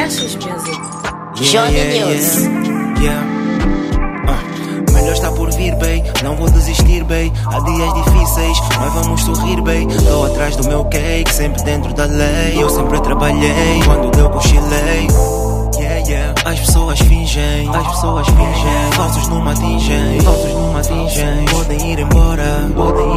Ashes Music. Johnny News. Melhor está por vir, bem, não vou desistir, bem. Há dias difíceis, mas vamos sorrir, bem. Tô atrás do meu cake, sempre dentro da lei. Eu sempre trabalhei, quando eu cochilei. As pessoas fingem, falsos não me atingem, podem ir embora,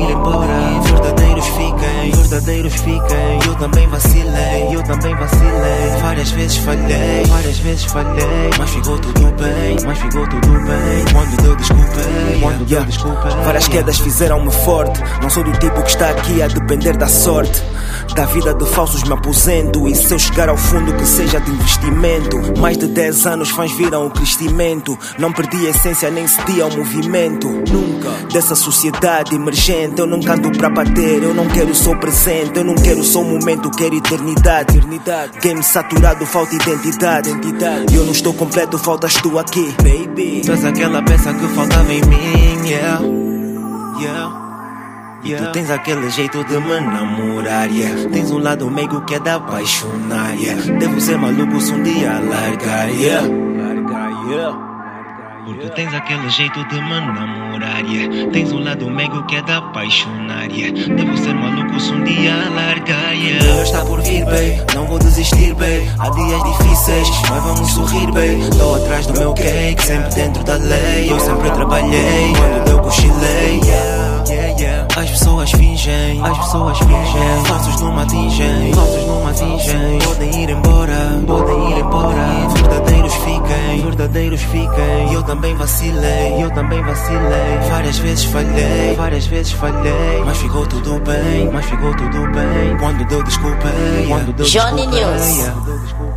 verdadeiros fiquem, eu também vacilei, várias vezes falhei, mas ficou tudo bem, quando eu desculpei, Várias quedas fizeram-me forte, não sou do tipo que está aqui a depender da sorte. Da vida de falsos me aposento, e se eu chegar ao fundo que seja de investimento. Mais de 10 anos fãs viram o crescimento, não perdi a essência nem cedi ao movimento. Nunca, dessa sociedade emergente, eu não canto para bater, eu não quero só presente, eu não quero só momento, quero eternidade. Game saturado, falta identidade, eu não estou completo, faltas tu aqui, baby. Tu és aquela peça que faltava em mim, E tu tens aquele jeito de me namorar, Tens um lado meigo que é de apaixonar, Devo ser maluco se um dia largar, Porque tens aquele jeito de me namorar, Tens um lado meigo que é de apaixonar, Devo ser maluco se um dia largar, Melhor está por vir, bem, não vou desistir, bem. Há dias difíceis, mas vamos sorrir, bem. Tô atrás do meu cake, sempre dentro da lei. Eu sempre trabalhei, quando eu cochilei, As pessoas fingem, falsos não me atingem, podem ir embora, verdadeiros fiquem, eu também vacilei, várias vezes falhei, mas ficou tudo bem, quando eu desculpei, Johnny News.